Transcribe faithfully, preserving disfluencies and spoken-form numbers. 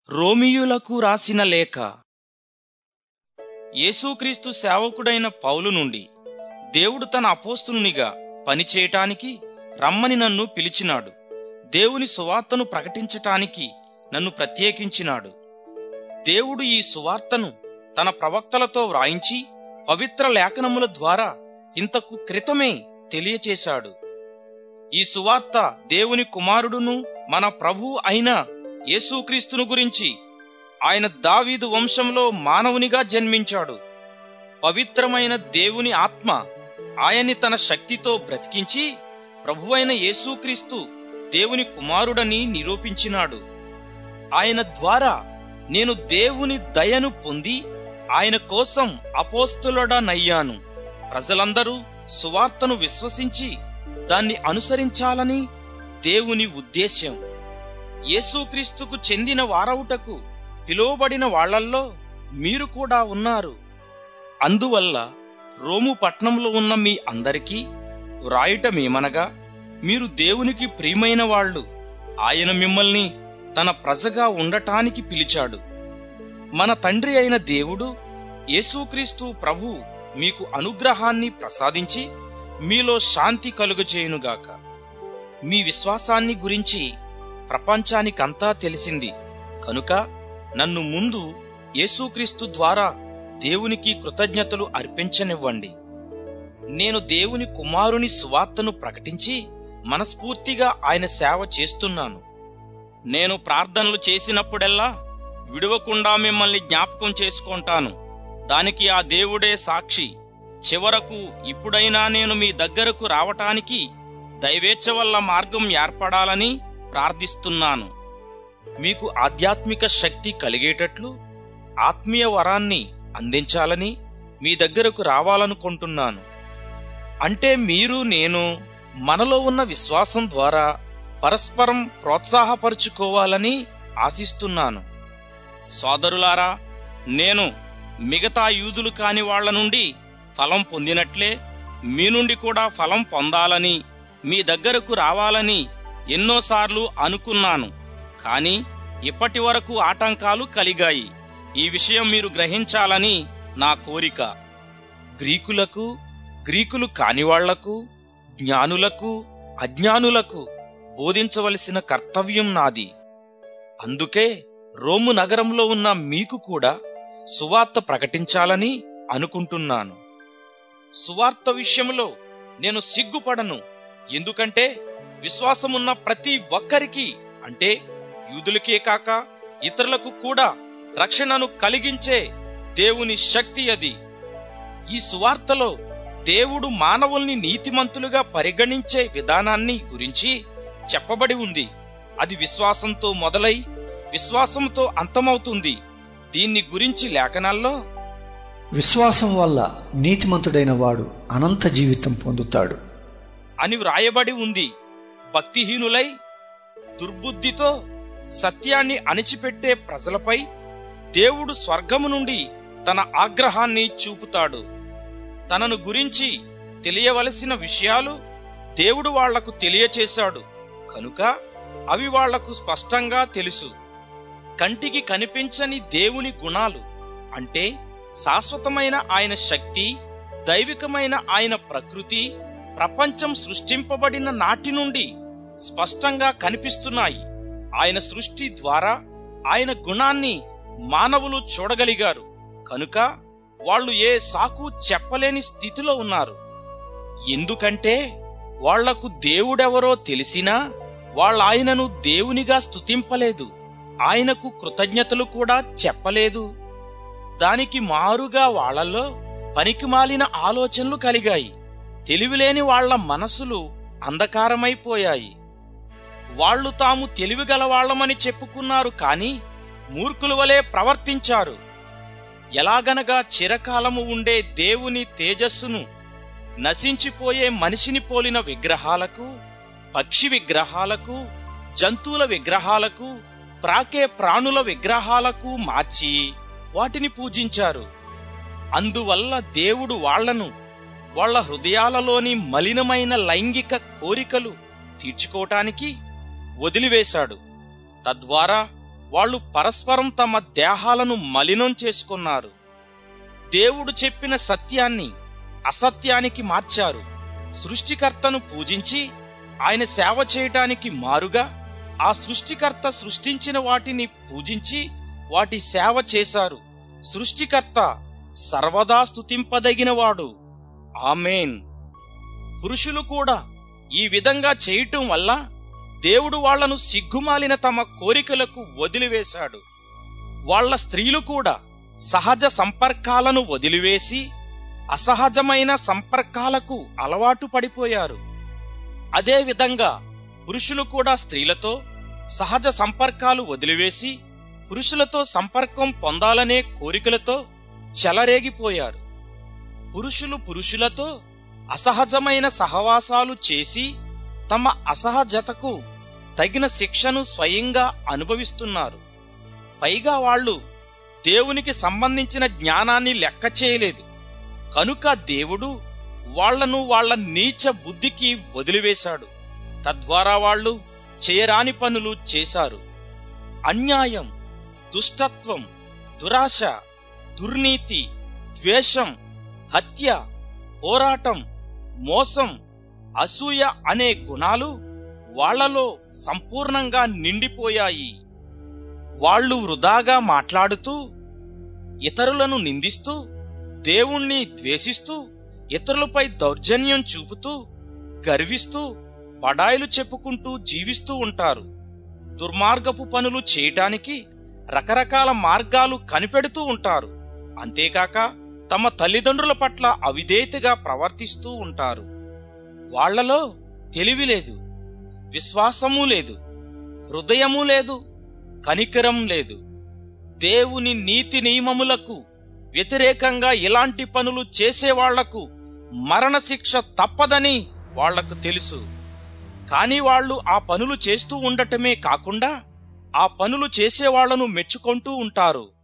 రోమీయులకు రాసిన లేఖ. యేసుక్రీస్తు సేవకుడైన పౌలు నుండి దేవుడు తన అపోస్తలునిగా పనిచేయటానికి రమ్మని నన్ను పిలిచినాడు. దేవుని సువార్తను ప్రకటించటానికి నన్ను ప్రత్యేకించినాడు. దేవుడు ఈ సువార్తను తన ప్రవక్తలతో వ్రాయించి పవిత్ర లేఖనముల ద్వారా ఇంతకు క్రితమే తెలియచేశాడు. ఈ సువార్త దేవుని కుమారుడును మన ప్రభువు అయిన యేసుక్రీస్తును గురించి. ఆయన దావీదు వంశంలో మానవునిగా జన్మించాడు. పవిత్రమైన దేవుని ఆత్మ ఆయన్ని తన శక్తితో బ్రతికించి ప్రభువైన యేసుక్రీస్తు దేవుని కుమారుడని నిరూపించినాడు. ఆయన ద్వారా నేను దేవుని దయను పొంది ఆయన కోసం అపోస్తలుడనయ్యాను. ప్రజలందరూ సువార్తను విశ్వసించి దాన్ని అనుసరించాలని దేవుని ఉద్దేశ్యం. యేసుక్రీస్తుకు చెందిన వారవుటకు పిలువబడిన వాళ్లల్లో మీరు కూడా ఉన్నారు. అందువల్ల రోము పట్నంలో ఉన్న మీ అందరికీ వ్రాయటమేమనగా, మీరు దేవునికి ప్రియమైన వాళ్ళు. ఆయన మిమ్మల్ని తన ప్రజగా ఉండటానికి పిలిచాడు. మన తండ్రి అయిన దేవుడు యేసుక్రీస్తు ప్రభువు మీకు అనుగ్రహాన్ని ప్రసాదించి మీలో శాంతి కలుగజేయునుగాక. మీ విశ్వాసాన్ని గురించి ప్రపంచానికంతా తెలిసింది కనుక నన్ను ముందు యేసుక్రీస్తు ద్వారా దేవునికి కృతజ్ఞతలు అర్పించనివ్వండి. నేను దేవుని కుమారుని సువార్తను ప్రకటించి మనస్ఫూర్తిగా ఆయన సేవ చేస్తున్నాను. నేను ప్రార్థనలు చేసినప్పుడెల్లా విడవకుండా మిమ్మల్ని జ్ఞాపకం చేసుకుంటాను. దానికి ఆ దేవుడే సాక్షి. చివరకు ఇప్పుడైనా నేను మీ దగ్గరకు రావటానికి దైవేచ్ఛ వల్ల మార్గం ఏర్పడాలని ప్రార్థిస్తున్నాను. మీకు ఆధ్యాత్మిక శక్తి కలిగేటట్లు ఆత్మీయ వరాన్ని అందించాలని మీ దగ్గరకు రావాలనుకుంటున్నాను. అంటే మీరు నేను మనలో ఉన్న విశ్వాసం ద్వారా పరస్పరం ప్రోత్సాహపరుచుకోవాలని ఆశిస్తున్నాను. సోదరులారా, నేను మిగతా యూదులు కాని వాళ్ల నుండి ఫలం పొందినట్లే మీ నుండి కూడా ఫలం పొందాలని మీ దగ్గరకు రావాలని ఎన్నోసార్లు అనుకున్నాను. కాని ఇప్పటి వరకు ఆటంకాలు కలిగాయి. ఈ విషయం మీరు గ్రహించాలని నా కోరిక. గ్రీకులకు, గ్రీకులు కానివాళ్లకు, జ్ఞానులకు, అజ్ఞానులకు బోధించవలసిన కర్తవ్యం నాది. అందుకే రోము నగరంలో ఉన్న మీకు కూడా సువార్త ప్రకటించాలని అనుకుంటున్నాను. సువార్త విషయంలో నేను సిగ్గుపడను. ఎందుకంటే విశ్వాసమున్న ప్రతి ఒక్కరికి, అంటే యూదులకే కాక ఇతరులకు కూడా రక్షణను కలిగించే దేవుని శక్తి అది. ఈ సువార్తలో దేవుడు మానవుల్ని నీతిమంతులుగా పరిగణించే విధానాన్ని గురించి చెప్పబడి ఉంది. అది విశ్వాసంతో మొదలై విశ్వాసంతో అంతమవుతుంది. దీన్ని గురించి లేఖనాల్లో విశ్వాసం వల్ల నీతిమంతుడైన వాడు అనంత జీవితం పొందుతాడు అని వ్రాయబడి ఉంది. భక్తిహీనులై దుర్బుద్ధితో సత్యాన్ని అణిచిపెట్టే ప్రజలపై దేవుడు స్వర్గము నుండి తన ఆగ్రహాన్ని చూపుతాడు. తనను గురించి తెలియవలసిన విషయాలు దేవుడు వాళ్లకు తెలియచేశాడు కనుక అవి వాళ్లకు స్పష్టంగా తెలుసు. కంటికి కనిపించని దేవుని గుణాలు, అంటే శాశ్వతమైన ఆయన శక్తి, దైవికమైన ఆయన ప్రకృతి ప్రపంచం సృష్టింపబడిన నాటి నుండి స్పష్టంగా కనిపిస్తున్నాయి. ఆయన సృష్టి ద్వారా ఆయన గుణాన్ని మానవులు చూడగలిగారు కనుక వాళ్ళు ఏ సాకు చెప్పలేని స్థితిలో ఉన్నారు. ఎందుకంటే వాళ్లకు దేవుడెవరో తెలిసినా వాళ్ళాయనను దేవునిగా స్తుతింపలేదు, ఆయనకు కృతజ్ఞతలు కూడా చెప్పలేదు. దానికి మారుగా వాళ్లలో పనికిమాలిన ఆలోచనలు కలిగాయి. తెలివిలేని వాళ్ల మనసులు అంధకారమైపోయాయి. వాళ్లు తాము తెలివిగలవాళ్లమని చెప్పుకున్నారు, కాని మూర్ఖుల వలె ప్రవర్తించారు. ఎలాగనగా చిరకాలము ఉండే దేవుని తేజస్సును నశించిపోయే మనిషిని పోలిన విగ్రహాలకు, పక్షి విగ్రహాలకు, జంతువుల విగ్రహాలకు, ప్రాకే ప్రాణుల విగ్రహాలకు మార్చి వాటిని పూజించారు. అందువల్ల దేవుడు వాళ్లను వాళ్ల హృదయాలలోని మలినమైన లైంగిక కోరికలు తీర్చుకోవటానికి వదిలివేశాడు. తద్వారా వాళ్ళు పరస్పరం తమ దేహాలను మలినం చేసుకున్నారు. దేవుడు చెప్పిన సత్యాన్ని అసత్యానికి మార్చారు. సృష్టికర్తను పూజించి ఆయన సేవ చేయటానికి మారుగా ఆ సృష్టికర్త సృష్టించిన వాటిని పూజించి వాటి సేవ చేశారు. సృష్టికర్త సర్వదా స్తుతింపదగినవాడు. ఆమేన్. పురుషులు కూడా ఈ విధంగా చేయటం వల్ల దేవుడు వాళ్లను సిగ్గుమాలిన తమ కోరికలకు వదిలివేశాడు. వాళ్ల స్త్రీలు కూడా సహజ సంపర్కాలను వదిలివేసి అసహజమైన సంపర్కాలకు అలవాటు పడిపోయారు. అదేవిధంగా పురుషులు కూడా స్త్రీలతో సహజ సంపర్కాలు వదిలివేసి పురుషులతో సంపర్కం పొందాలనే కోరికలతో చెలరేగిపోయారు. పురుషులు పురుషులతో అసహజమైన సహవాసాలు చేసి తమ అసహజతకు తగిన శిక్షను స్వయంగా అనుభవిస్తున్నారు. పైగా వాళ్ళు దేవునికి సంబంధించిన జ్ఞానాన్ని లెక్క చేయలేదు. కనుక దేవుడు వాళ్లను వాళ్ల నీచ బుద్ధికి వదిలివేశాడు. తద్వారా వాళ్ళు చేయరాని పనులు చేశారు. అన్యాయం, దుష్టత్వం, దురాశ, దుర్నీతి, ద్వేషం, హత్య, పోరాటం, మోసం, అసూయ అనే గుణాలు వాళ్లలో సంపూర్ణంగా నిండిపోయాయి. వాళ్ళు వృధాగా మాట్లాడుతూ, ఇతరులను నిందిస్తూ, దేవుణ్ణి ద్వేషిస్తూ, ఇతరులపై దౌర్జన్యం చూపుతూ, గర్విస్తూ, బడాయిలు చెప్పుకుంటూ జీవిస్తూ ఉంటారు. దుర్మార్గపు పనులు చేయటానికి రకరకాల మార్గాలు కనిపెడుతూ ఉంటారు. అంతేకాక తమ తల్లిదండ్రుల పట్ల అవిధేయతగా ప్రవర్తిస్తూ ఉంటారు. వాళ్లలో తెలివి లేదు, విశ్వాసము లేదు, హృదయము లేదు, కనికరం లేదు. దేవుని నీతి నియమములకు వ్యతిరేకంగా ఇలాంటి పనులు చేసేవాళ్లకు మరణశిక్ష తప్పదని వాళ్లకు తెలుసు. కాని వాళ్లు ఆ పనులు చేస్తూ ఉండటమే కాకుండా ఆ పనులు చేసేవాళ్లను మెచ్చుకొంటూ ఉంటారు.